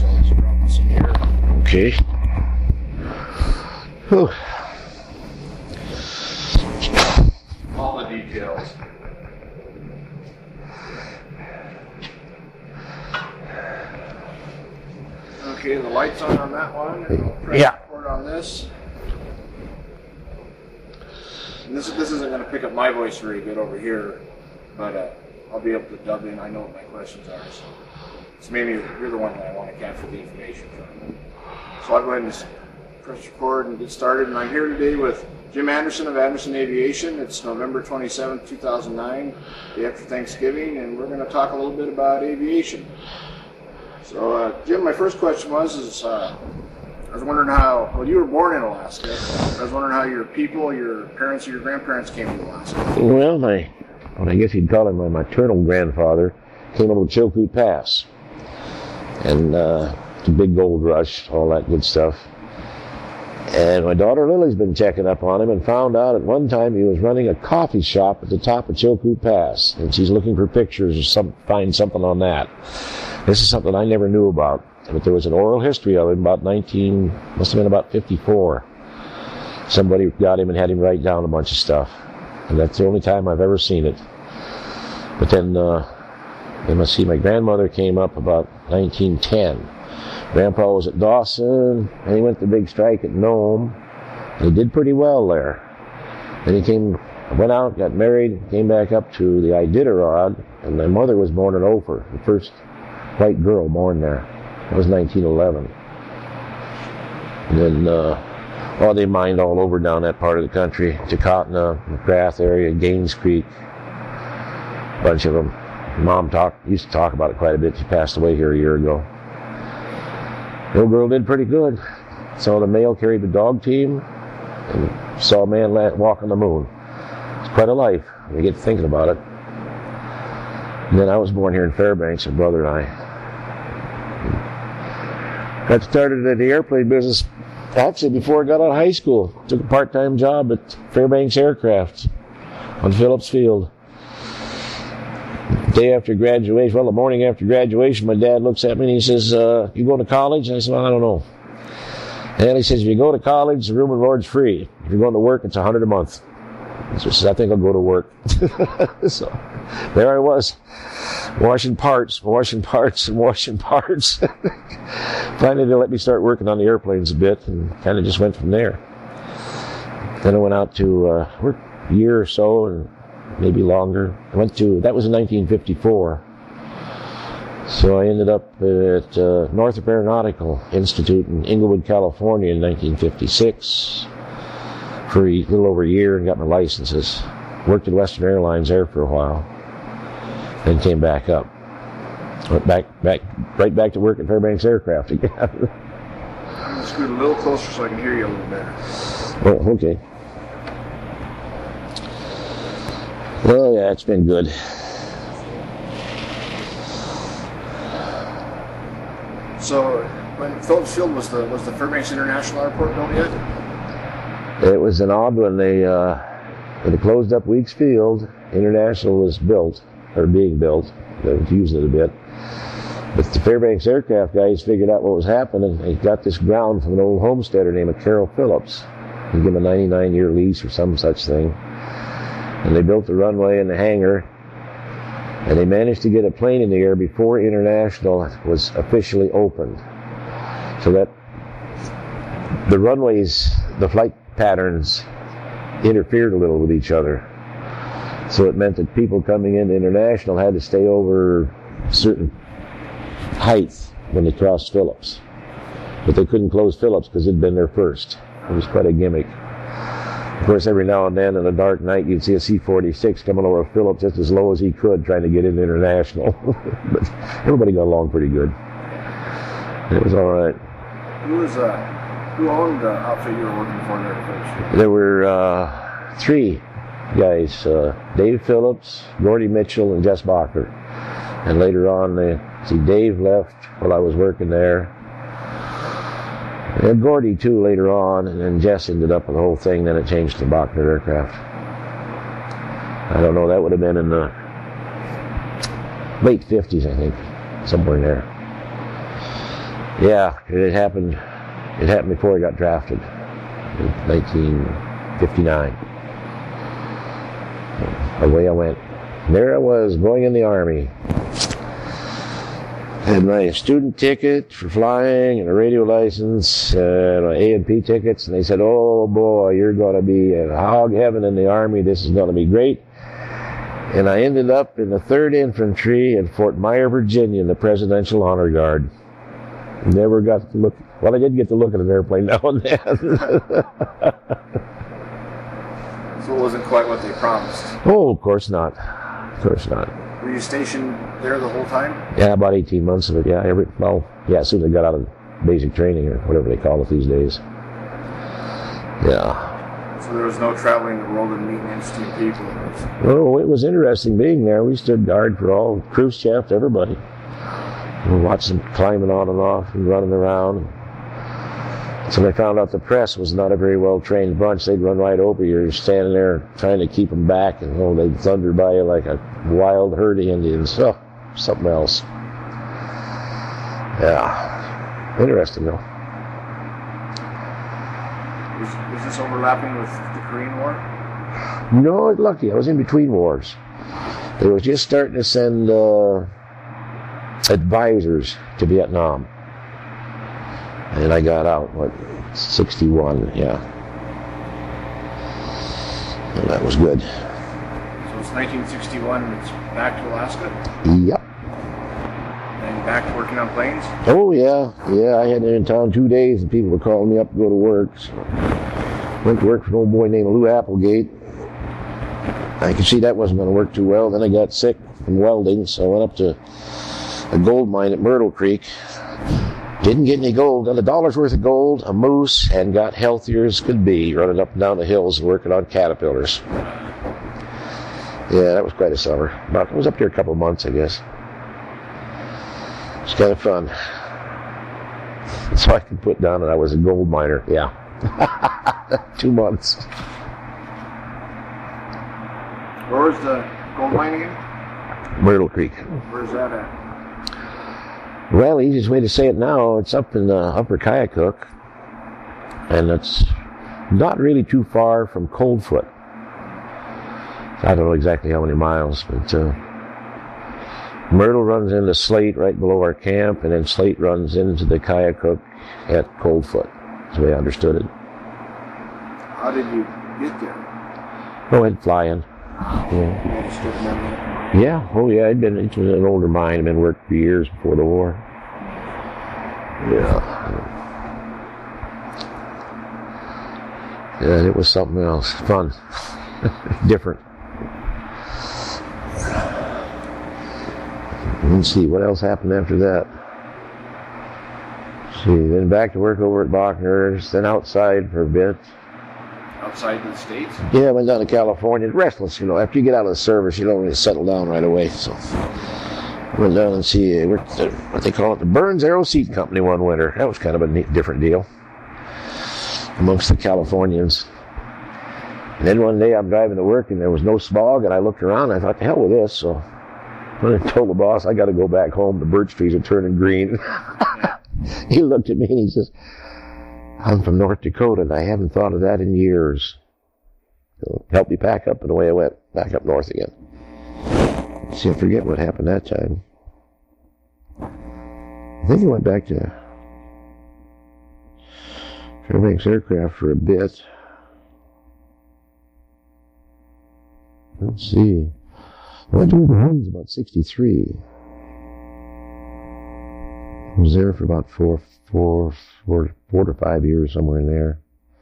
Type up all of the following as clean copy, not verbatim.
so let's drop this in here. Okay. Whew. All the details. Okay, the light's on that one. And I'll press record on this. And this isn't going to pick up my voice very good over here, but I'll be able to dub in. I know what my questions are, so it's maybe you're the one that I want to capture the information from. So I'll go ahead and just press record and get started. And I'm here today with Jim Anderson of Anderson Aviation. It's November 27th, 2009, day after Thanksgiving, and we're going to talk a little bit about aviation. So, Jim, my first question was, I was wondering how, well, you were born in Alaska. I was wondering how your people, your parents, or your grandparents came to Alaska. Well, I guess you'd call him my maternal grandfather, came over Chilkoot Pass. And the big gold rush, all that good stuff. And my daughter Lily's been checking up on him and found out at one time he was running a coffee shop at the top of Chilkoot Pass. And she's looking for pictures or find something on that. This is something I never knew about. But there was an oral history of him must have been about 54. Somebody got him and had him write down a bunch of stuff. And that's the only time I've ever seen it. But then, my grandmother came up about 1910. Grandpa was at Dawson, and he went to the big strike at Nome. He did pretty well there. Then he went out, got married, came back up to the Iditarod, and my mother was born in Ophir, the first white girl born there. That was 1911. And then, they mined all over down that part of the country, Chakotna, McGrath area, Gaines Creek, a bunch of them. Mom used to talk about it quite a bit. She passed away here a year ago. The old girl did pretty good. Saw the mail carried the dog team and saw a man walk on the moon. It's quite a life when you get thinking about it. And then I was born here in Fairbanks, my brother and I. Got started in the airplane business actually before I got out of high school. Took a part-time job at Fairbanks Aircraft on Phillips Field. The morning after graduation, my dad looks at me and he says, you going to college? And I said, well, I don't know. And he says, if you go to college, the room and board's free. If you're going to work, it's $100 a month. So I said, I think I'll go to work. So there I was, washing parts. Finally, they let me start working on the airplanes a bit and kind of just went from there. Then I went out to work a year or so, and maybe longer. That was in 1954. So I ended up at Northrop Aeronautical Institute in Inglewood, California in 1956 for a little over a year and got my licenses. Worked at Western Airlines there for a while. Then came back up. Went right back to work at Fairbanks Aircraft again. I'm going to scoot a little closer so I can hear you a little better. Well, okay. Well, yeah, it's been good. So, when Phillips Field was the Fairbanks International Airport built yet? It was an odd one. When they closed up Weeks Field, International was built, or being built. They were using it a bit. But the Fairbanks Aircraft guys figured out what was happening. They got this ground from an old homesteader named Carol Phillips. They gave him a 99-year lease or some such thing. And they built the runway and the hangar, and they managed to get a plane in the air before International was officially opened. So that the runways, the flight patterns interfered a little with each other. So it meant that people coming into International had to stay over a certain height when they crossed Phillips. But they couldn't close Phillips because it'd been there first. It was quite a gimmick. Of course, every now and then in a dark night, you'd see a C-46 coming over Phillips just as low as he could, trying to get into International. But everybody got along pretty good. It was all right. Who owned the outfit you were working for there at Phillips? There were 3 guys, Dave Phillips, Gordy Mitchell, and Jess Bacher. And later on, Dave left while I was working there. And Gordy, too, later on, and then Jess ended up with the whole thing, then it changed to Bachner Aircraft. I don't know, that would have been in the late 50s, I think, somewhere in there. Yeah, it happened. It happened before I got drafted in 1959. Away I went. And there I was, going in the Army. Had my student ticket for flying and a radio license and my A&P tickets, and they said, "Oh boy, you're going to be in hog heaven in the Army. This is going to be great." And I ended up in the 3rd Infantry in Fort Myer, Virginia, in the Presidential Honor Guard. Never got to look. Well, I did get to look at an airplane now and then. So it wasn't quite what they promised. Oh, of course not. Of course not. Were you stationed there the whole time? Yeah, about 18 months of it. Yeah, as soon as I got out of basic training or whatever they call it these days. Yeah. So there was no traveling the world and meeting interesting people. Oh, it was interesting being there. We stood guard for all Khrushchev, everybody. We watched them climbing on and off and running around. So when I found out the press was not a very well-trained bunch, they'd run right over you. You're standing there trying to keep them back, and they'd thunder by you like a wild herd of Indians. So, something else. Yeah. Interesting, though. Was this overlapping with the Korean War? No, I was lucky. I was in between wars. They were just starting to send advisors to Vietnam. And I got out, 61, yeah. And that was good. So it's 1961, it's back to Alaska? Yep. And back to working on planes? Oh, yeah. Yeah, I had been in town 2 days, and people were calling me up to go to work. So went to work for an old boy named Lou Applegate. I could see that wasn't going to work too well. Then I got sick from welding, so I went up to a gold mine at Myrtle Creek. Didn't get any gold, got $1 worth of gold, a moose, and got healthier as could be, running up and down the hills and working on caterpillars. Yeah, that was quite a summer. I was up there a couple of months, I guess. It's kind of fun. So I can put down that I was a gold miner, yeah. 2 months. Where was the gold mine again? Myrtle Creek. Where's that at? Well, the easiest way to say it now, it's up in Upper Kyacook, and it's not really too far from Coldfoot. I don't know exactly how many miles, but Myrtle runs into Slate right below our camp, and then Slate runs into the Kyacook at Coldfoot. That's the way I understood it. How did you get there? Oh, I went flying. Yeah, oh yeah, it was an older mine. I'd been worked for years before the war. Yeah. Yeah, it was something else. Fun. Different. Let's see, what else happened after that? Let's see, then back to work over at Bachner's, then outside for a bit. Outside of the States? Yeah, I went down to California. Restless, after you get out of the service, you don't really settle down right away. So I went down and worked at what they call it, the Burns Aero Seat Company one winter. That was kind of a neat, different deal amongst the Californians. And then one day I'm driving to work and there was no smog, and I looked around and I thought, the hell with this. So when I told the boss, I got to go back home. The birch trees are turning green. He looked at me and he says, "I'm from North Dakota, and I haven't thought of that in years." So helped me pack up, and away I went, back up north again. See, I forget what happened that time. I think I went back to Fairbanks Aircraft for a bit. Let's see. I went to Wolverines about 63. I was there for about four to 5 years, somewhere in there.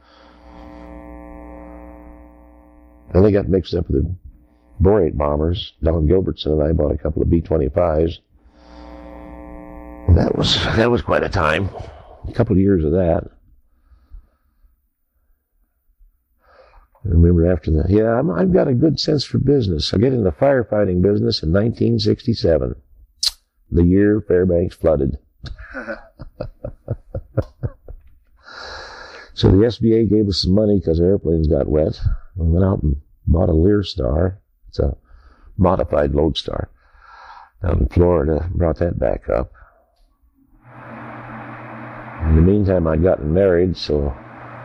And they got mixed up with the Borate bombers. Don Gilbertson and I bought a couple of B-25s. And that was quite a time. A couple of years of that. I remember after that, yeah, I've got a good sense for business. I get into the firefighting business in 1967, the year Fairbanks flooded. So the SBA gave us some money because our airplanes got wet. We went out and bought a Lear Star. It's a modified Lodestar down in Florida. Brought that back up. In the meantime, I'd gotten married, so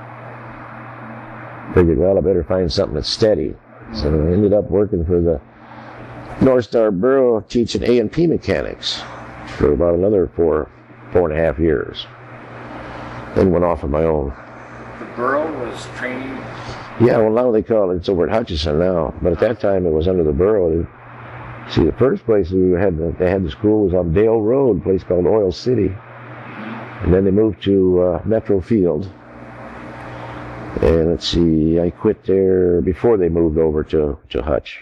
figured, well, I better find something that's steady. So I ended up working for the North Star Bureau teaching A&P mechanics for about another four and a half years. Then went off on my own. The Bureau was training? Yeah, well, now they call it, it's over at Hutchison now. But at that time, it was under the Bureau. See, the first place they had the school was on Dale Road, a place called Oil City. And then they moved to Metro Field. And let's see, I quit there before they moved over to Hutch.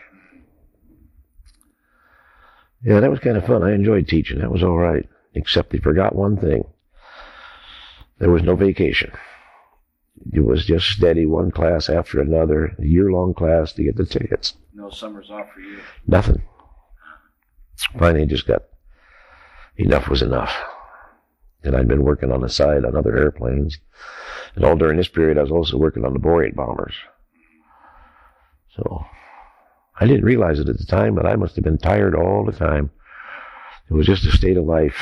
Yeah, that was kind of fun. I enjoyed teaching. That was all right. Except they forgot one thing. There was no vacation. It was just steady, one class after another, a year-long class to get the tickets. No summers off for you? Nothing. Finally, just got enough was enough. And I'd been working on the side on other airplanes. And all during this period, I was also working on the Boreat bombers. So I didn't realize it at the time, but I must have been tired all the time. It was just a state of life.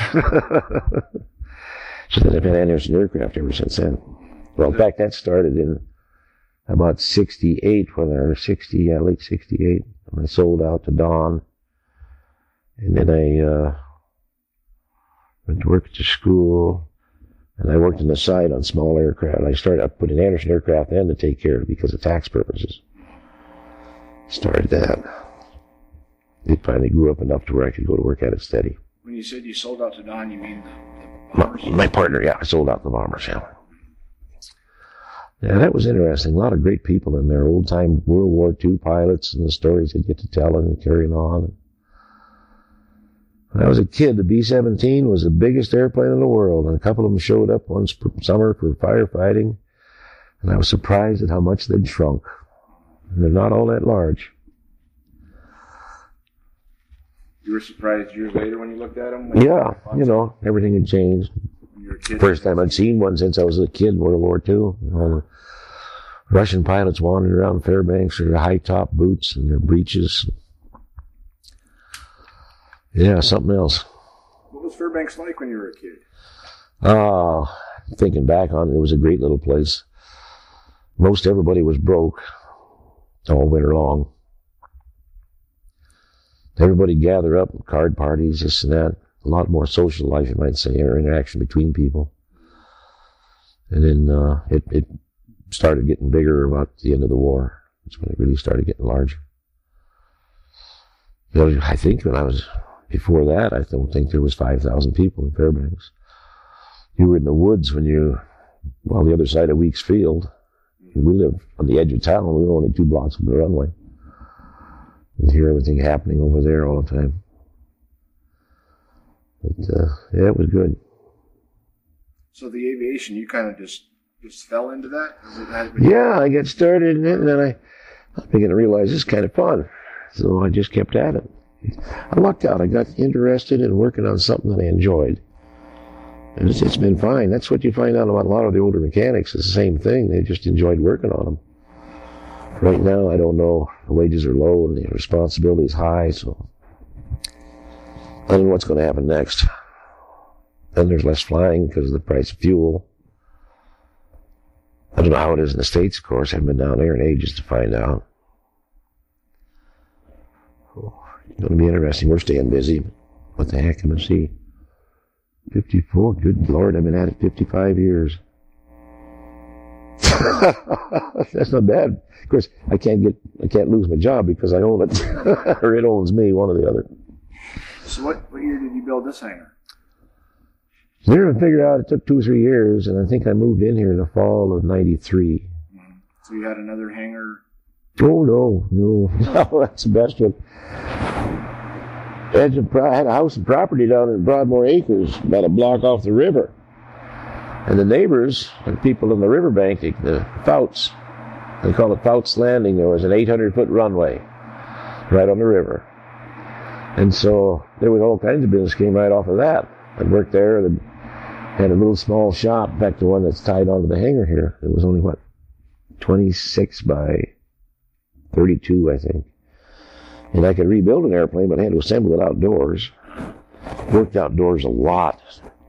So then I've had Anderson Aircraft ever since then. Well, in fact, that started in about 68, late 68, when I sold out to Dawn. And then I went to work at the school, and I worked on the side on small aircraft. I put in Anderson Aircraft then to take care of it because of tax purposes. Started that. It finally grew up enough to where I could go to work at it steady. When you said you sold out to Don, you mean the bombers? My partner, yeah, I sold out the bombers, yeah. Yeah, that was interesting. A lot of great people in there, old-time World War II pilots and the stories they'd get to tell and carrying on. When I was a kid, the B-17 was the biggest airplane in the world, and a couple of them showed up one summer for firefighting, and I was surprised at how much they'd shrunk. And they're not all that large. You were surprised years later when you looked at them? Yeah, everything had changed. When you were a kid? First time I'd seen one since I was a kid in World War II. All the Russian pilots wandering around Fairbanks with their high-top boots and their breeches. Yeah, something else. What was Fairbanks like when you were a kid? Thinking back on it, it was a great little place. Most everybody was broke all winter long. Everybody gathered up, card parties, this and that. A lot more social life, you might say, or interaction between people. And then it started getting bigger about the end of the war. That's when it really started getting larger. I think before that, I don't think there was 5,000 people in Fairbanks. You were in the woods the other side of Weeks Field. We lived on the edge of town. We were only 2 blocks from the runway. You hear everything happening over there all the time. But, yeah, it was good. So the aviation, you kind of just fell into that? Yeah, I got started in it, and then I began to realize this is kind of fun. So I just kept at it. I lucked out. I got interested in working on something that I enjoyed. And it's been fine. That's what you find out about a lot of the older mechanics. It's the same thing. They just enjoyed working on them. Right now, I don't know. The wages are low and the responsibility is high, so I don't know what's going to happen next. Then there's less flying because of the price of fuel. I don't know how it is in the States, of course. I haven't been down there in ages to find out. It's going to be interesting. We're staying busy. What the heck? I'm going to see. 54. Good Lord, I've been at it 55 years. That's not bad. Of course, I can't lose my job because I own it, or it owns me, one or the other. So what year did you build this hangar? Never figured out. It took 2 or 3 years, and I think I moved in here in the fall of '93. So you had another hangar? Oh no, that's the best one. I had a house and property down in Broadmoor Acres, about a block off the river. And the neighbors, the people on the riverbank, the Fouts, they call it Fouts Landing. There was an 800-foot runway right on the river. And so there was all kinds of business came right off of that. I worked there and had a little small shop, in fact the one that's tied onto the hangar here. It was only, 26 by 32, I think. And I could rebuild an airplane, but I had to assemble it outdoors. Worked outdoors a lot.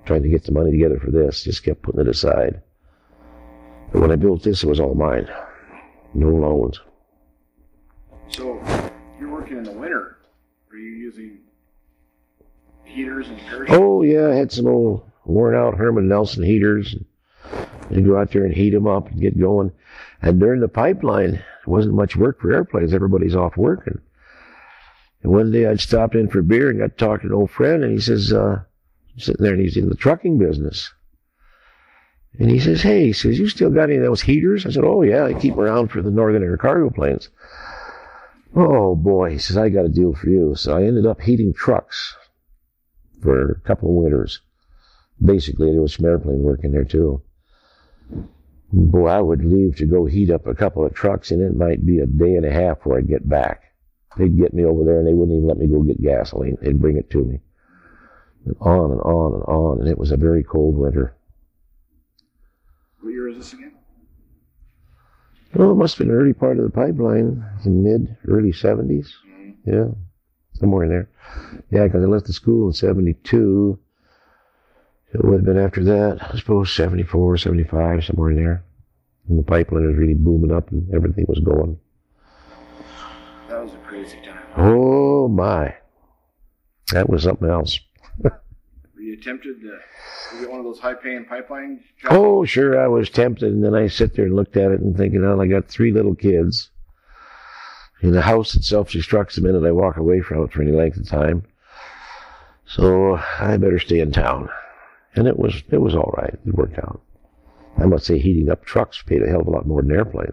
trying to get the money together for this. Just kept putting it aside. But when I built this, it was all mine. No loans. So you're working in the winter. Are you using heaters and parachutes? Oh, yeah, I had some old worn-out Herman Nelson heaters. And go out there and heat them up and get going. And during the pipeline, there wasn't much work for airplanes. Everybody's off working. And one day I'd stopped in for beer and got talking to an old friend, and he says, sitting there, and he's in the trucking business. And he says, hey, he says, you still got any of those heaters? I said, oh, yeah, I keep them around for the Northern Air cargo planes. Oh, boy, he says, I got a deal for you. So I ended up heating trucks for a couple of winters. Basically, there was some airplane work in there, too. Boy, I would leave to go heat up a couple of trucks, and it might be a day and a half before I'd get back. They'd get me over there, and they wouldn't even let me go get gasoline. They'd bring it to me. And on and on and on, and it was a very cold winter. What year is this again? Oh, it must have been the early part of the pipeline, the early 70s. Mm-hmm. Yeah, somewhere in there. Yeah, because I left the school in 72. It would have been after that, I suppose 74, 75, somewhere in there. And the pipeline was really booming up and everything was going. That was a crazy time. Oh, my. That was something else. Were you tempted to get one of those high-paying pipeline jobs? Oh, sure, I was tempted. And then I sit there and looked at it and thinking, well, I got 3 little kids. And the house itself self-destructs the minute I walk away from it for any length of time. So I better stay in town. And it was all right. It worked out. I must say heating up trucks paid a hell of a lot more than airplanes.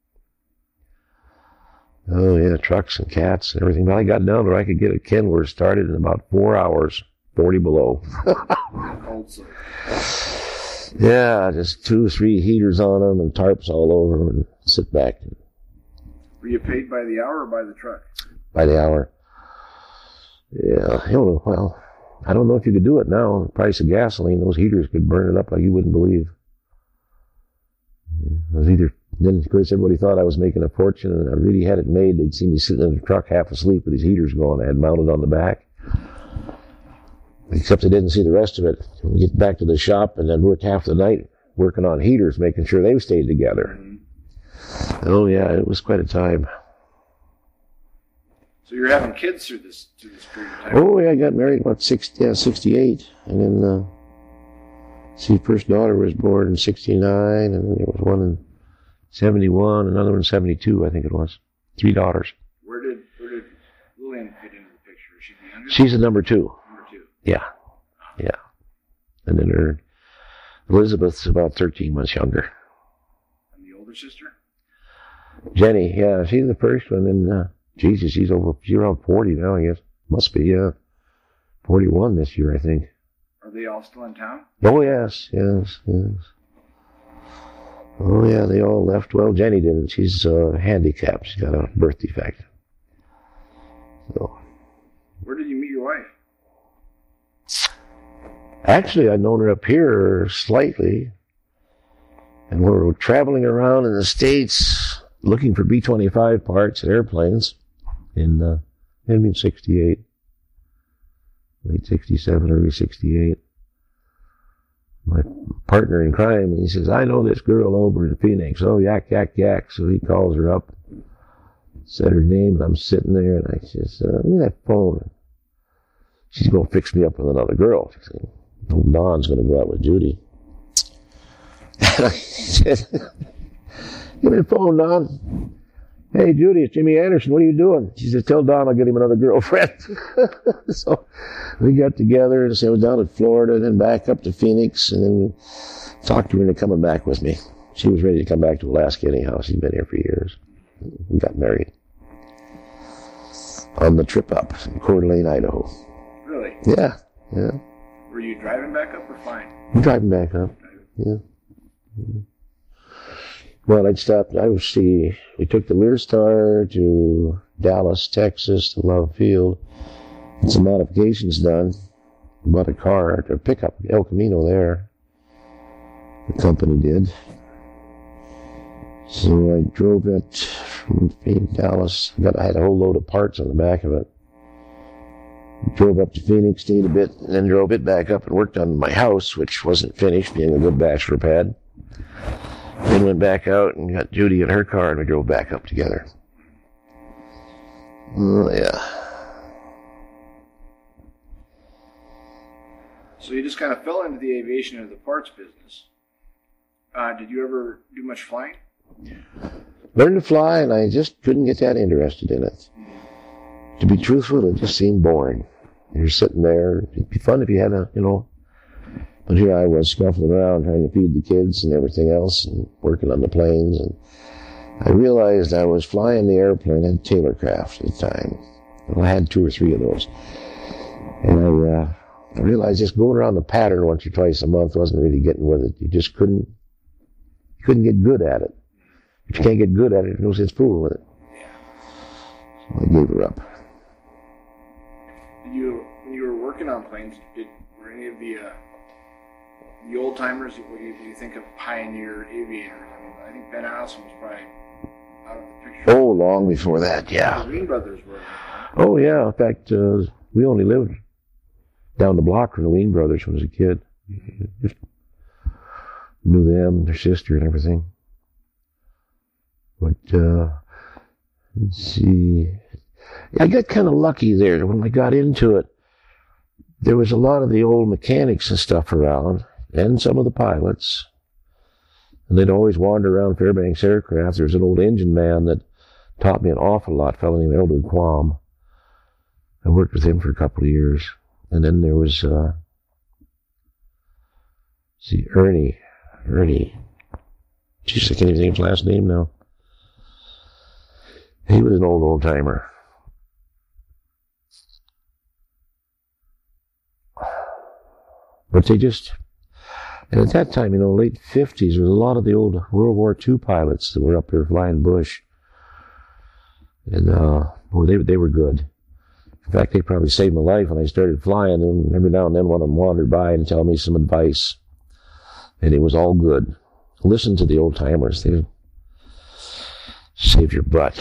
Oh, yeah, trucks and cats and everything. But I got down where I could get a Kenworth started in about 4 hours, 40 below. Yeah, just 2 or 3 heaters on them and tarps all over them and sit back. Were you paid by the hour or by the truck? By the hour. Yeah, well, I don't know if you could do it now. The price of gasoline, those heaters could burn it up like you wouldn't believe. I was then, of course, everybody thought I was making a fortune, and I really had it made. They'd see me sitting in the truck half asleep with these heaters going. I had mounted on the back. Except they didn't see the rest of it. We get back to the shop and then work half the night working on heaters, making sure they stayed together. Mm-hmm. Oh, yeah, it was quite a time. So you're having kids through this period of time? Oh, yeah, I got married about 68. And then, first daughter was born in 69, and then there was one in 71, another one in 72, I think it was. 3 daughters. Where did Lillian fit into the picture? Is she the youngest? She's a number 2. Number 2. Yeah. And then her Elizabeth's about 13 months younger. And the older sister? Jenny, yeah, she's the first one, and Jesus, she's around 40 now, I guess. Must be, 41 this year, I think. Are they all still in town? Oh, yes. Oh, yeah, they all left. Well, Jenny didn't. She's handicapped. She's got a birth defect. So. Where did you meet your wife? Actually, I'd known her up here slightly. And we were traveling around in the States looking for B-25 parts and airplanes in 68. Late 67, early 68. My partner in crime, he says, I know this girl over in Phoenix. Oh, yak. So he calls her up, said her name, and I'm sitting there, and I says, give me that phone. She's going to fix me up with another girl. She said, oh, Don's going to go out with Judy. And I said, give me the phone, Don. Hey, Judy, it's Jimmy Anderson. What are you doing? She said, tell Don I'll get him another girlfriend. So we got together, and so I was down in Florida, then back up to Phoenix, and then we talked to her into coming back with me. She was ready to come back to Alaska anyhow. She'd been here for years. We got married on the trip up in Coeur d'Alene, Idaho. Really? Yeah. Were you driving back up or flying? I'm driving back up. Yeah. Well, we took the Learstar to Dallas, Texas, to Love Field. Had some modifications done. Bought a pickup, El Camino there. The company did. So I drove it from Dallas. I had a whole load of parts on the back of it. Drove up to Phoenix, stayed a bit, and then drove it back up and worked on my house, which wasn't finished, being a good bachelor pad. Then went back out and got Judy in her car, and we drove back up together. Yeah. So you just kind of fell into the aviation and the parts business. Did you ever do much flying? Learned to fly, and I just couldn't get that interested in it. To be truthful, it just seemed boring. You're sitting there. It'd be fun if you had but here I was scuffling around trying to feed the kids and everything else and working on the planes. And I realized I was flying the airplane at Taylorcraft at the time. Well, I had 2 or 3 of those. And I realized just going around the pattern once or twice a month wasn't really getting with it. You just couldn't get good at it. If you can't get good at it, there's no sense fooling with it. So I gave her up. When you were working on planes, were any of the old timers? What do you think of pioneer aviators? I mean, I think Ben Allison was probably out of the picture. Oh, long before that, yeah. The Ween brothers were. Oh, yeah. In fact, we only lived down the block from the Ween brothers when I was a kid. Just knew them, their sister, and everything. But let's see. I got kind of lucky there. When I got into it, there was a lot of the old mechanics and stuff around, and some of the pilots. And they'd always wander around Fairbanks Aircraft. There was an old engine man that taught me an awful lot, a fellow named Eldred Quam. I worked with him for a couple of years. And then there was, Ernie. Geez, I can't even think of his last name now. He was an old timer. But they just, and at that time, late 50s, there was a lot of the old World War II pilots that were up there flying Bush. And, they were good. In fact, they probably saved my life when I started flying, and every now and then one of them wandered by and tell me some advice. And it was all good. Listen to the old timers. They save your butt.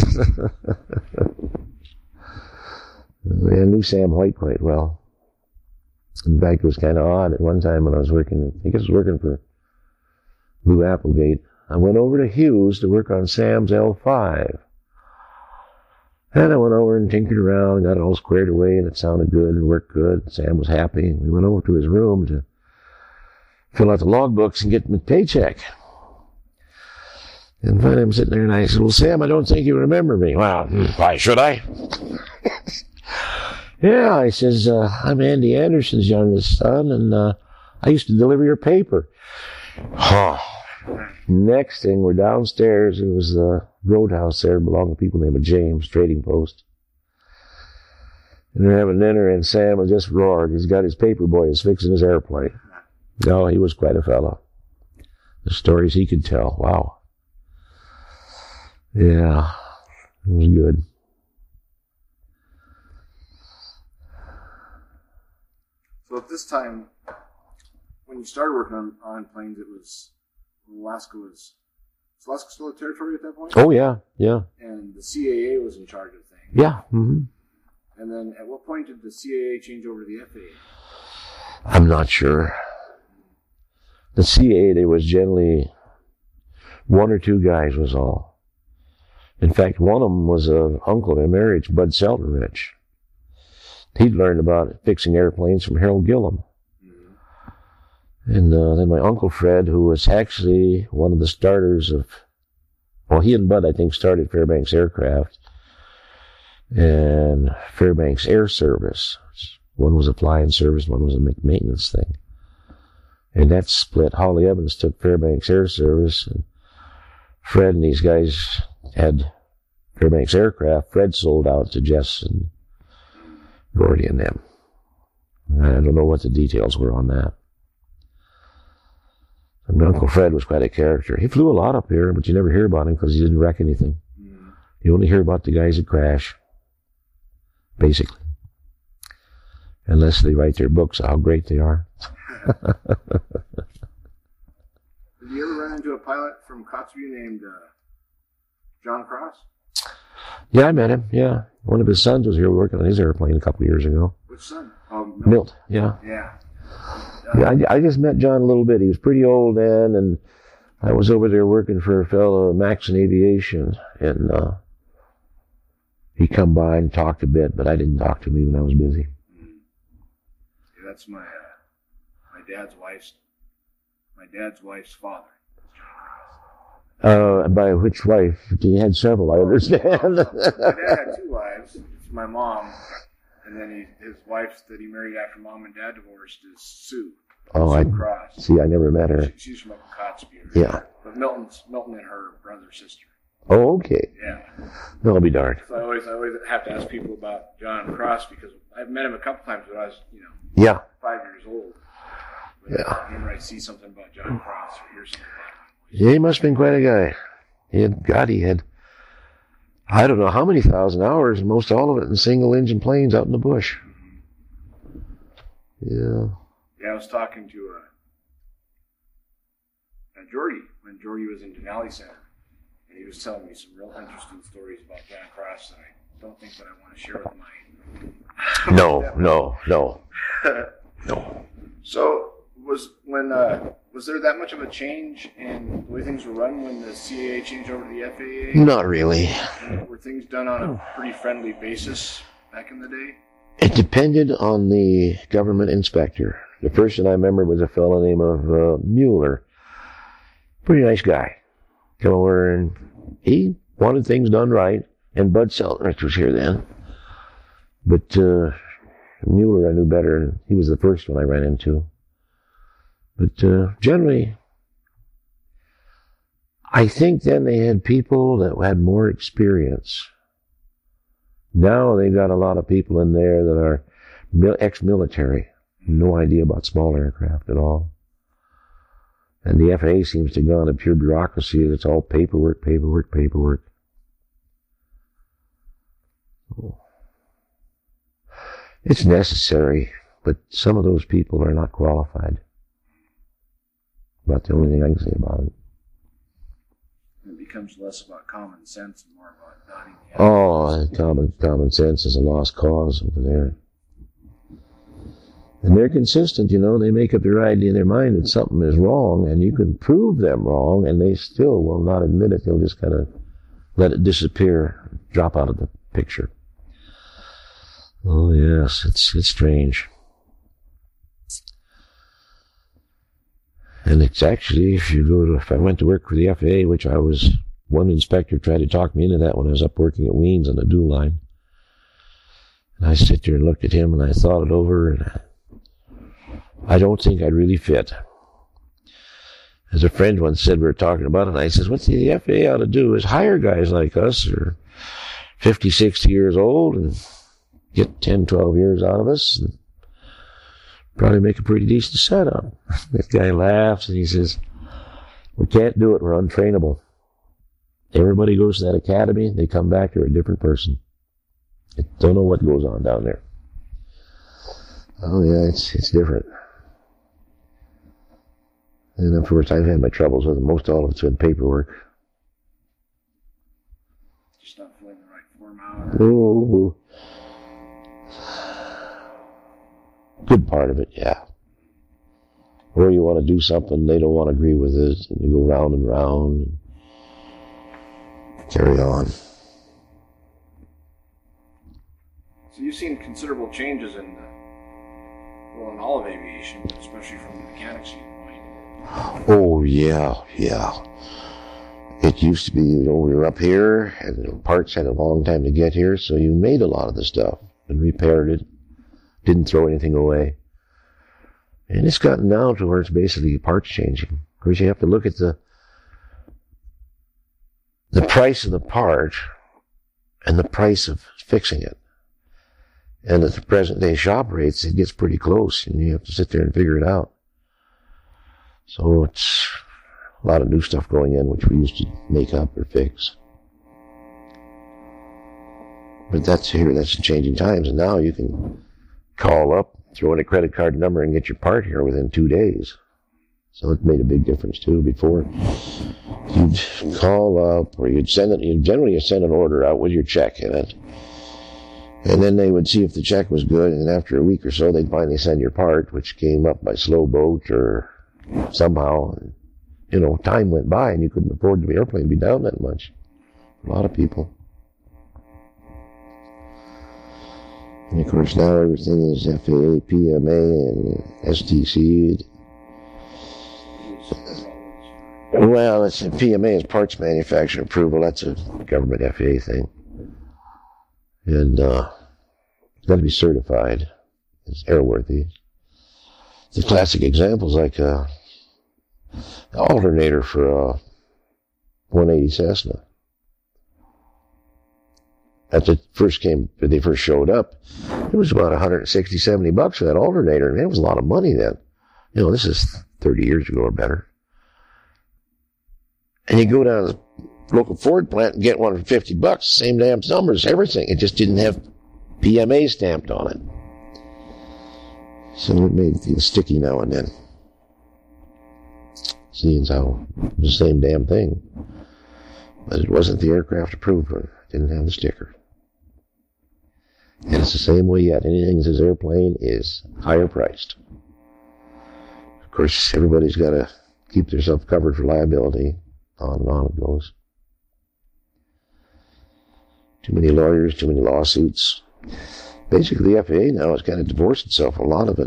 I knew Sam White quite well. In fact, it was kind of odd. At one time when I was working, I guess I was working for Lou Applegate, I went over to Hughes to work on Sam's L5. And I went over and tinkered around, got it all squared away, and it sounded good and worked good. Sam was happy. We went over to his room to fill out the logbooks and get my paycheck. And finally I'm sitting there and I said, well, Sam, I don't think you remember me. Well, why should I? Yeah, I says, I'm Andy Anderson's youngest son, and I used to deliver your paper. Next thing, we're downstairs. It was the roadhouse there, belonged to people named James, Trading Post. And they're having dinner, and Sam has just roared. He's got his paper boy. He's fixing his airplane. Oh, he was quite a fellow. The stories he could tell. Wow. Yeah, it was good. So at this time, when you started working on planes, it was Alaska was Alaska still a territory at that point? Oh, yeah. And the CAA was in charge of things. Yeah. Mm-hmm. And then at what point did the CAA change over to the FAA? I'm not sure. The CAA, there was generally 1 or 2 guys was all. In fact, one of them was an uncle in marriage, Bud Selterich. He'd learned about fixing airplanes from Harold Gillum. And then my Uncle Fred, who was actually one of the starters of, well, he and Bud, I think, started Fairbanks Aircraft and Fairbanks Air Service. One was a flying service, one was a maintenance thing. And that split. Holly Evans took Fairbanks Air Service, and Fred and these guys had Fairbanks Aircraft. Fred sold out to Jess and Gordy and them. I don't know what the details were on that. And Uncle Fred was quite a character. He flew a lot up here, but you never hear about him because he didn't wreck anything. You only hear about the guys that crash, basically. Unless they write their books of how great they are. Did you ever run into a pilot from Kotzebue named John Cross? Yeah, I met him. Yeah, one of his sons was here working on his airplane a couple of years ago. Which son? Milt. Yeah. Yeah. Yeah, I just met John a little bit. He was pretty old then, and I was over there working for a fellow, Maxon Aviation, and he come by and talked a bit, but I didn't talk to him even. I was busy. Yeah, that's my dad's wife's father. By which wife? He had several, I understand. My dad had two wives. It's my mom, and then his wife that he married after mom and dad divorced is Sue. Sue Cross. See, I never met her. She's from up in Kotzebue. Yeah. But Milton and her brother sister. Oh, okay. Yeah. I'll be darned. So I always have to ask people about John Cross because I've met him a couple times when I was, 5 years old. But Yeah. whenever I see something about John Cross or hear something about him. Yeah, he must have been quite a guy. He had, I don't know how many thousand hours, and most all of it in single engine planes out in the bush. Yeah. Yeah, I was talking to Jordy when Jordy was in Denali Center, and he was telling me some real interesting stories about John Cross that I don't think that I want to share with my. No. So was there that much of a change in the way things were run when the CAA changed over to the FAA? Not really. Were things done on a pretty friendly basis back in the day? It depended on the government inspector. The first one I remember was a fellow named Mueller. Pretty nice guy. Come over, and he wanted things done right. And Bud Seltnich was here then. But Mueller I knew better, and he was the first one I ran into. But generally, I think then they had people that had more experience. Now they got a lot of people in there that are ex-military. No idea about small aircraft at all. And the FAA seems to have gone to pure bureaucracy. It's all paperwork. It's necessary, but some of those people are not qualified. About the only thing I can say about it. It becomes less about common sense and more about dotting the Oh, common sense is a lost cause over there. And they're consistent, they make up their idea in their mind that something is wrong, and you can prove them wrong, and they still will not admit it. They'll just kind of let it disappear, drop out of the picture. Oh yes, it's strange. And it's actually, if I went to work for the FAA, which one inspector tried to talk me into that when I was up working at Weens on the dual line. And I sit there and looked at him and I thought it over, and I don't think I'd really fit. As a friend once said, we were talking about it, and I says, what the FAA ought to do is hire guys like us who are 50, 60 years old and get 10, 12 years out of us and probably make a pretty decent setup. That guy laughs and he says, we can't do it. We're untrainable. Everybody goes to that academy. They come back, they're a different person. I don't know what goes on down there. Oh yeah, it's different. And of course, I've had my troubles with it. Most all of it's been paperwork. Just not filling the right form out. Oh, good part of it, yeah. Or you want to do something, they don't want to agree with it, and you go round and round and carry on. So you've seen considerable changes in all of aviation, especially from the mechanics viewpoint. Oh, yeah. It used to be, we were up here, and the parts had a long time to get here, so you made a lot of the stuff and repaired it. Didn't throw anything away. And it's gotten down to where it's basically parts changing. Of course, you have to look at the price of the part and the price of fixing it. And at the present day shop rates, it gets pretty close, and you have to sit there and figure it out. So it's a lot of new stuff going in, which we used to make up or fix. But that's in changing times, and now you can call up, throw in a credit card number, and get your part here within 2 days. So it made a big difference too. Before, you'd call up or you'd send it, you'd send an order out with your check in it. And then they would see if the check was good, and after a week or so, they'd finally send your part, which came up by slow boat or somehow. You know, time went by and you couldn't afford the airplane to be down that much. A lot of people. And of course now everything is FAA, PMA, and STC. Well, it's PMA is parts manufacturer approval. That's a government FAA thing. And it's got to be certified. It's airworthy. The classic examples like the alternator for a 180 Cessna. When they first showed up, it was about $160, $70 for that alternator, and it was a lot of money then. You know, this is 30 years ago or better. And you go down to the local Ford plant and get one for $50, same damn numbers, everything. It just didn't have PMA stamped on it. So it made it sticky now and then. Seeing how the same damn thing. But it wasn't the aircraft approved one. It didn't have the sticker. And it's the same way yet. Anything that says airplane is higher priced. Of course, everybody's got to keep themselves covered for liability. On and on it goes. Too many lawyers, too many lawsuits. Basically, the FAA now has kind of divorced itself, a lot of it.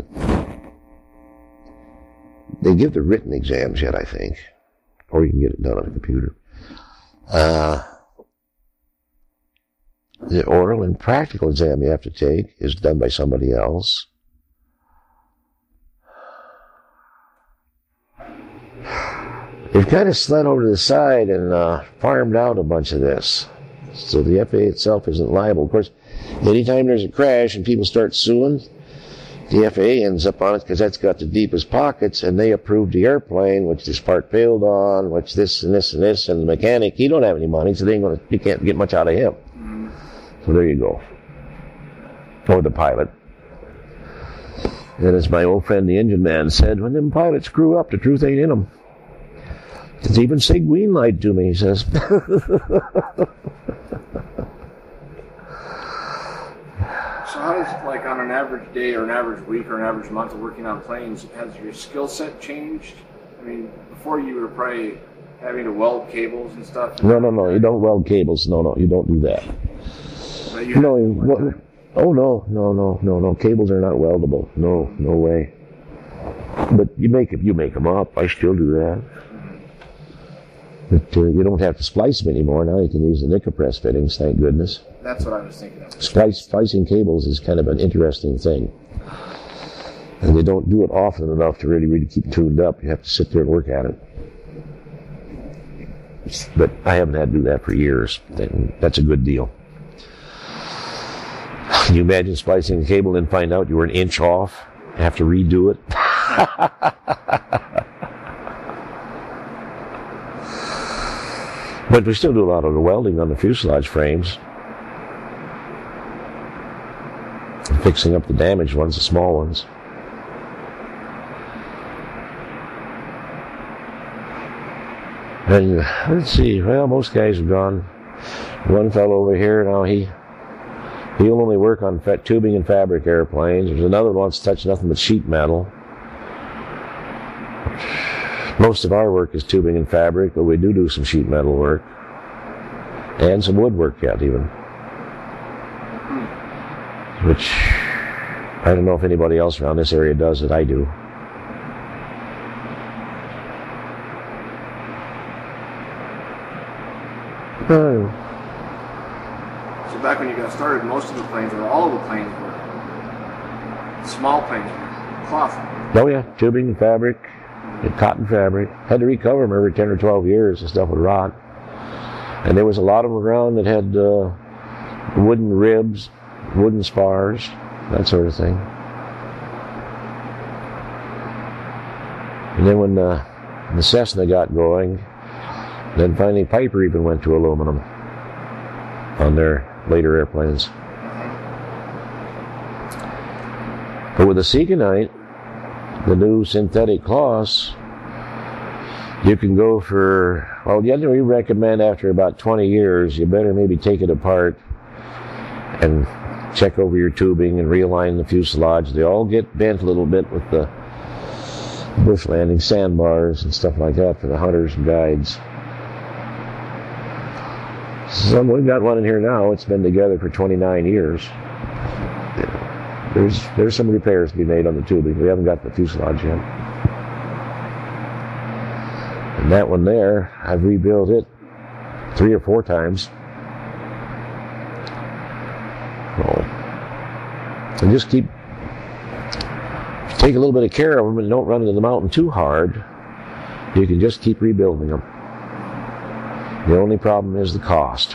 They give the written exams yet, I think. Or you can get it done on a computer. The oral and practical exam you have to take is done by somebody else. They've kind of slid over to the side and farmed out a bunch of this. So the FAA itself isn't liable. Of course, anytime there's a crash and people start suing, the FAA ends up on it because that's got the deepest pockets, and they approved the airplane, which this part failed on, which this and this and this, and the mechanic, he don't have any money, so you can't get much out of him. So there you go. Or the pilot. And as my old friend the engine man said, when them pilots screw up, the truth ain't in them. It's even Seguin lied to me, he says. So how does, like, on an average day or an average week or an average month of working on planes, has your skill set changed? I mean, before you were probably having to weld cables and stuff. No, you don't weld cables. No, you don't do that. No, cables are not weldable. No way. But you make them up. I still do that. But you don't have to splice them anymore. Now you can use the nickel press fittings, thank goodness. That's what I was thinking of. Splicing cables is kind of an interesting thing. And they don't do it often enough to really keep tuned up. You have to sit there and work at it. But I haven't had to do that for years. That's a good deal. Can you imagine splicing a cable and find out you were an inch off? Have to redo it? But we still do a lot of the welding on the fuselage frames. Fixing up the damaged ones, the small ones. And let's see, well, most guys have gone. One fellow over here, now he'll only work on tubing and fabric airplanes. There's another one who wants to touch nothing but sheet metal. Most of our work is tubing and fabric, but we do some sheet metal work. And some woodwork yet, even. Which, I don't know if anybody else around this area does it. I do. So back when you got started, most of the planes, or all of the planes were small planes, cloth. Oh yeah, tubing and fabric, and cotton fabric. Had to recover them every 10 or 12 years. The stuff would rot. And there was a lot of them around that had wooden ribs, wooden spars, that sort of thing. And then when the Cessna got going, then finally Piper even went to aluminum on their later airplanes. But with the Seekonite, the new synthetic cloths, You can go for, well, the other we recommend after about 20 years, you better maybe take it apart and check over your tubing and realign the fuselage. They all get bent a little bit with the bush landing sandbars and stuff like that for the hunters and guides. So we've got one in here now. It's been together for 29 years. There's some repairs to be made on the tubing. We haven't got the fuselage yet. And that one there, I've rebuilt it 3 or 4 times. And just take a little bit of care of them and don't run into the mountain too hard. You can just keep rebuilding them. The only problem is the cost.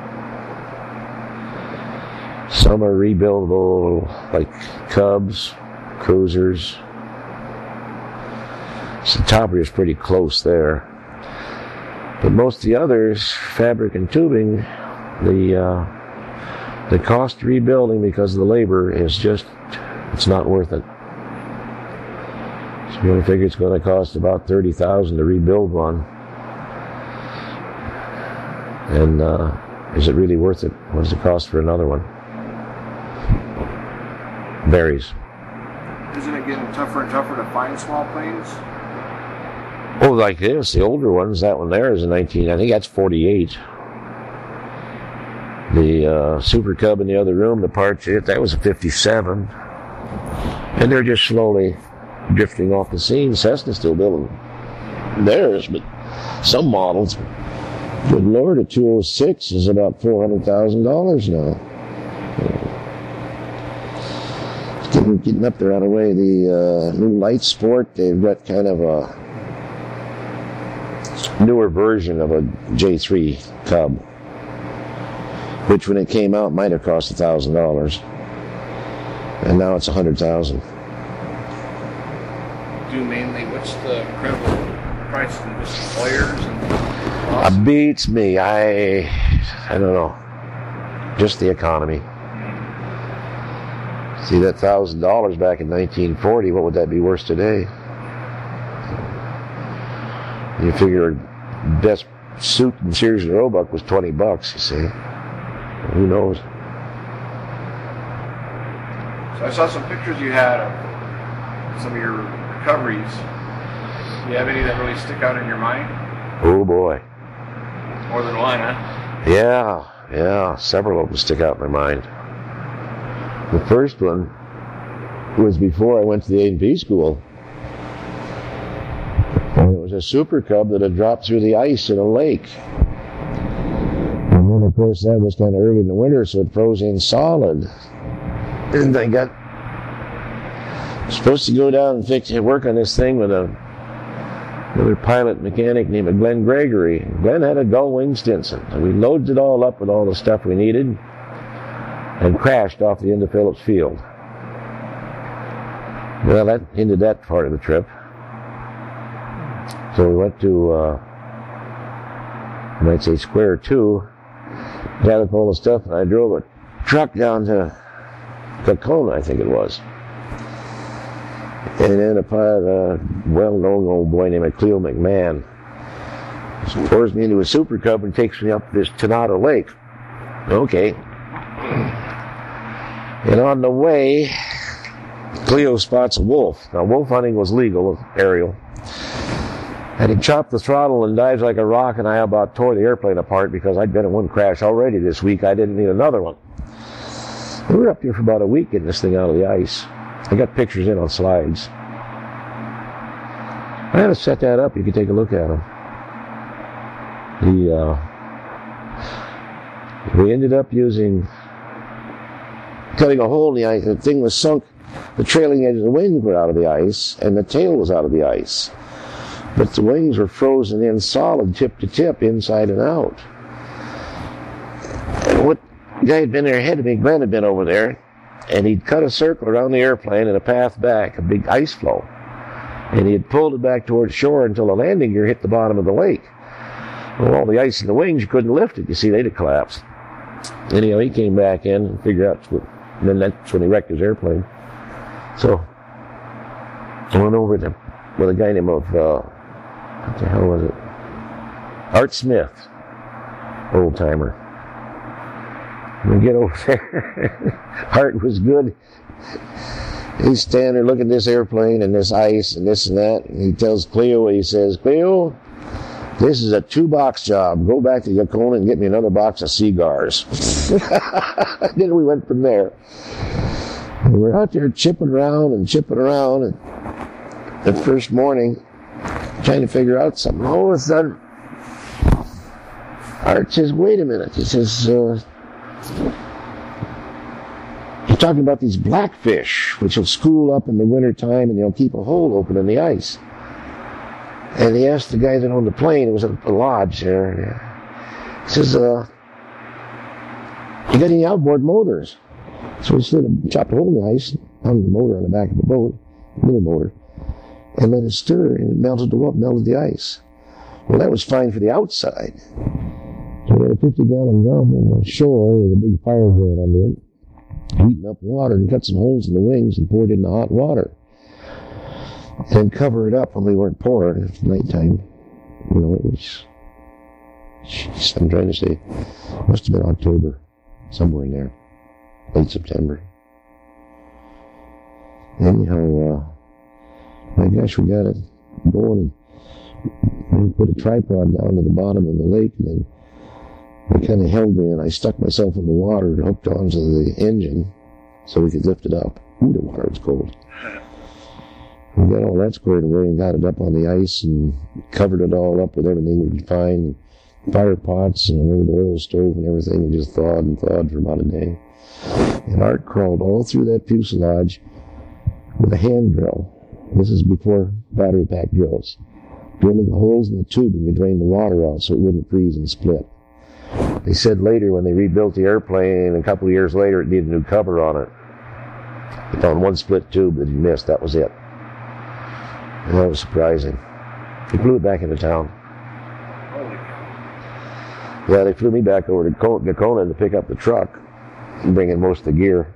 Some are rebuildable, like Cubs, Cruisers. Centauri is pretty close there. But most of the others, fabric and tubing, the cost of rebuilding because of the labor is just, it's not worth it. So you only figure it's going to cost about $30,000 to rebuild one. And is it really worth it? What does it cost for another one? Varies. Isn't it getting tougher and tougher to find small planes? Oh, like this, the older ones, that one there is a 19, I think that's 48. The Super Cub in the other room, the parts, that was a 57. And they're just slowly drifting off the scene. Cessna's still building theirs, but some models, good Lord, a 206 is about $400,000 now. It's getting up there out of the way. The new Light Sport, they've got kind of a newer version of a J3 Cub, which when it came out might have cost $1,000, and now it's $100,000. Do mainly, what's the incredible price of just flares and costs? Beats me. I don't know. Just the economy. See, that $1,000 back in 1940, what would that be worth today? You figure best suit in Sears and Roebuck was $20, you see. Who knows? So I saw some pictures you had of some of your recoveries. Do you have any that really stick out in your mind? Oh boy. More than one, huh? Yeah. Several of them stick out in my mind. The first one was before I went to the A&P school. And it was a Super Cub that had dropped through the ice in a lake. And then, of course, that was kind of early in the winter, so it froze in solid. And I got supposed to go down and work on this thing with another pilot mechanic named Glenn Gregory. Glenn had a gull-wing Stinson, and we loaded it all up with all the stuff we needed and crashed off the end of Phillips Field. Well, that ended that part of the trip. So we went to, I might say, Square 2, gathered up all the stuff, and I drove a truck down to Kokona, I think it was. And then a well-known old boy named Cleo McMahon pours me into a Super Cub and takes me up this Tonado Lake. Okay. And on the way, Cleo spots a wolf. Now, wolf hunting was legal, aerial. And he chopped the throttle and dives like a rock, and I about tore the airplane apart because I'd been in one crash already this week. I didn't need another one. We were up here for about a week getting this thing out of the ice. I got pictures in on slides. I had to set that up. You can take a look at them. We ended up cutting a hole in the ice. The thing was sunk. The trailing edge of the wings were out of the ice, and the tail was out of the ice. But the wings were frozen in solid, tip to tip, inside and out. And what the guy had been there ahead of me, Glenn had been over there, and he'd cut a circle around the airplane and a path back, a big ice flow. And he had pulled it back towards shore until the landing gear hit the bottom of the lake. Well, all the ice in the wings, you couldn't lift it. You see, they'd have collapsed. Anyhow, he came back in and figured out, and then that's when he wrecked his airplane. So I went over there with a guy named What the hell was it? Art Smith, old timer. We get over there. Art was good. He's standing there looking at this airplane and this ice and this and that. And he tells Cleo, he says, Cleo, this is a 2-box job. Go back to Yacona and get me another box of cigars. Then we went from there. And we're out there chipping around. And the first morning, trying to figure out something. All of a sudden, Art says, wait a minute. He says, you're talking about these blackfish, which will school up in the wintertime and they'll keep a hole open in the ice. And he asked the guy that owned the plane, it was a lodge there. He says, you got any outboard motors? So we sort of chopped a hole in the ice, hung the motor on the back of the boat, little motor, and let it stir, and it melted the ice. Well, that was fine for the outside. So we had a 50-gallon drum on the shore with a big fire going under it, heating up water, and cut some holes in the wings and poured in the hot water. And cover it up when we weren't pouring. It's nighttime. You know, it was, jeez, I'm trying to say, it must have been October, somewhere in there, late September. Anyhow, my gosh, we got it going, and we put a tripod down to the bottom of the lake, and then we kind of held me, and I stuck myself in the water and hooked onto the engine so we could lift it up. Ooh, the water was cold. We got all that squared away and got it up on the ice and covered it all up with everything we could find. Fire pots and an old oil stove and everything, and just thawed and thawed for about a day. And Art crawled all through that fuselage with a hand drill. This is before battery pack drills. Drilling holes in the tubing to drain the water out so it wouldn't freeze and split. They said later when they rebuilt the airplane, a couple of years later, it needed a new cover on it. They found one split tube that he missed. That was it. And that was surprising. They flew it back into town. Yeah, they flew me back over to Gacona to pick up the truck and bring in most of the gear.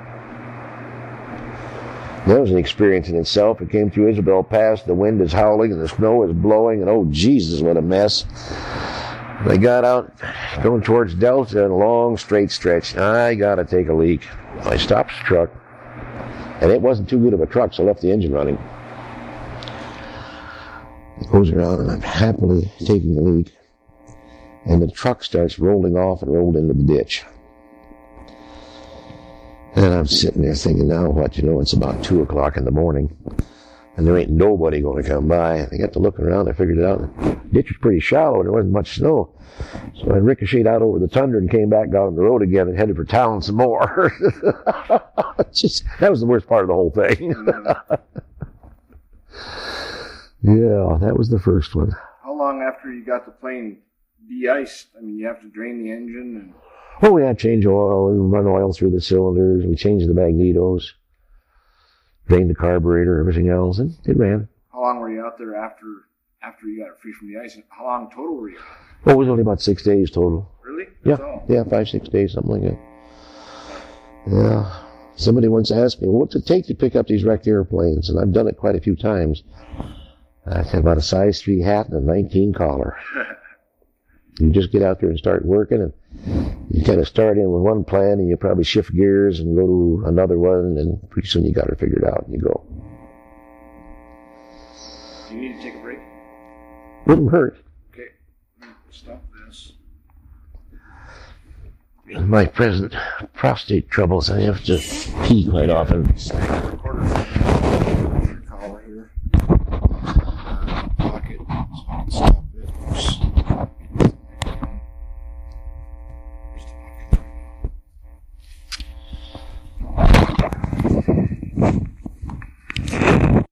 That was an experience in itself. It came through Isabel Pass. The wind is howling and the snow is blowing, and oh, Jesus, what a mess. They got out going towards Delta in a long straight stretch. I got to take a leak. I stopped the truck, and it wasn't too good of a truck, so I left the engine running. It goes around, and I'm happily taking a leak, and the truck starts rolling off and rolled into the ditch. And I'm sitting there thinking, now what? You know, it's about 2 o'clock in the morning, and there ain't nobody going to come by. I got to looking around, I figured it out. The ditch was pretty shallow, and there wasn't much snow. So I ricocheted out over the tundra and came back down the road again and headed for town some more. That was the worst part of the whole thing. Yeah, that was the first one. How long after you got the plane de-iced? I mean, you have to drain the engine and... Well, we had to change oil and run oil through the cylinders. We changed the magnetos, drained the carburetor, everything else, and it ran. How long were you out there after you got it free from the ice? How long total were you? Well, it was only about 6 days total. Really? That's all? Yeah, 5-6 days, something like that. Yeah. Somebody once asked me, what's it take to pick up these wrecked airplanes? And I've done it quite a few times. I had about a size 3 hat and a 19 collar. You just get out there and start working, and you kind of start in with one plan, and you probably shift gears and go to another one, and pretty soon you got it figured out, and you go. Do you need to take a break? Wouldn't hurt. Okay, stop this. In my present prostate troubles, I have to pee quite often. Recorder.